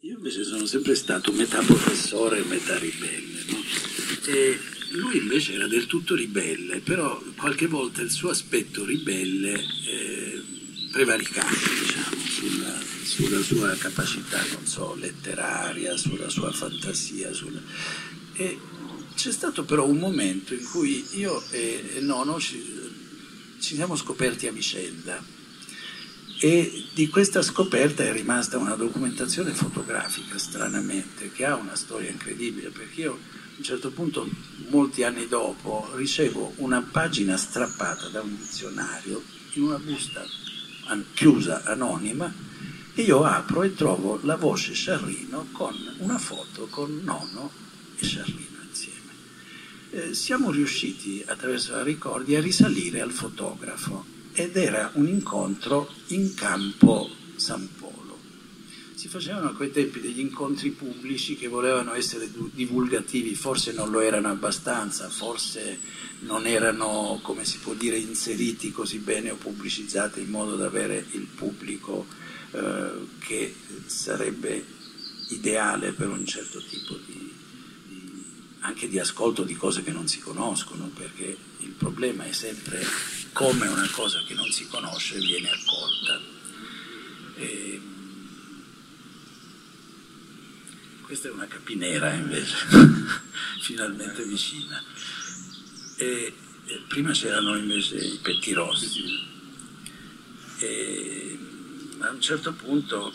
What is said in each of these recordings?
Io invece sono sempre stato metà professore e metà ribelle, no? E lui invece era del tutto ribelle, però qualche volta il suo aspetto ribelle prevaricava, diciamo, sulla sua capacità, non so, letteraria, sulla sua fantasia. E c'è stato però un momento in cui io e Nono ci siamo scoperti a vicenda. E di questa scoperta è rimasta una documentazione fotografica, stranamente, che ha una storia incredibile, perché io a un certo punto, molti anni dopo, ricevo una pagina strappata da un dizionario in una busta chiusa, anonima, e io apro e trovo la voce Sciarrino con una foto con Nono e Sciarrino insieme. Siamo riusciti, attraverso la ricordi, a risalire al fotografo. Ed era un incontro in campo San Polo. Si facevano a quei tempi degli incontri pubblici che volevano essere divulgativi, forse non lo erano abbastanza, forse non erano, come si può dire, inseriti così bene o pubblicizzati in modo da avere il pubblico che sarebbe ideale per un certo tipo anche di ascolto di cose che non si conoscono, perché il problema è sempre come una cosa che non si conosce viene accolta. Questa è una capinera invece, finalmente vicina. Prima c'erano invece i pettirossi. A un certo punto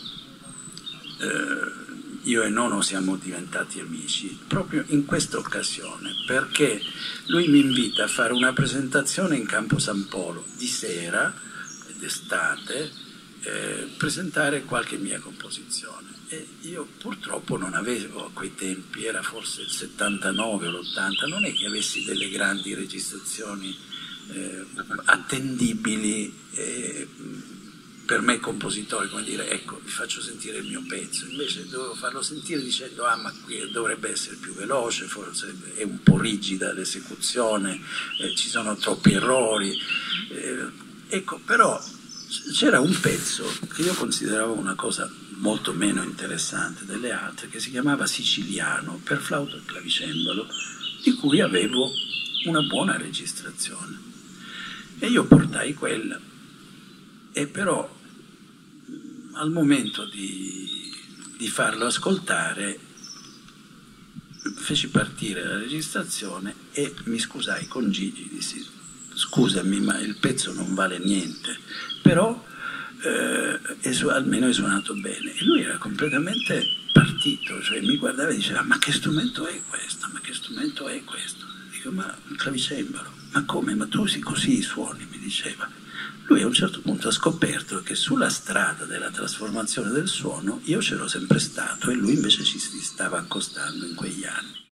io e Nono siamo diventati amici proprio in questa occasione, perché lui mi invita a fare una presentazione in campo San Polo di sera, d'estate, presentare qualche mia composizione. E io purtroppo non avevo a quei tempi, era forse il 79 o l'80, non è che avessi delle grandi registrazioni attendibili per me compositore, come dire, ecco, vi faccio sentire il mio pezzo. Invece dovevo farlo sentire dicendo, ma qui dovrebbe essere più veloce, forse è un po' rigida l'esecuzione, ci sono troppi errori. Ecco, però c'era un pezzo che io consideravo una cosa molto meno interessante delle altre, che si chiamava Siciliano, per flauto e clavicembalo, di cui avevo una buona registrazione. E io portai quella, e però al momento di farlo ascoltare feci partire la registrazione e mi scusai con Gigi, dissi scusami ma il pezzo non vale niente, però almeno è suonato bene. E lui era completamente partito, cioè mi guardava e diceva ma che strumento è questo? Ma che strumento è questo? Dico ma il clavicembalo. Ma come? Ma tu così suoni, mi diceva. Lui a un certo punto ha scoperto che sulla strada della trasformazione del suono io c'ero sempre stato e lui invece ci si stava accostando in quegli anni.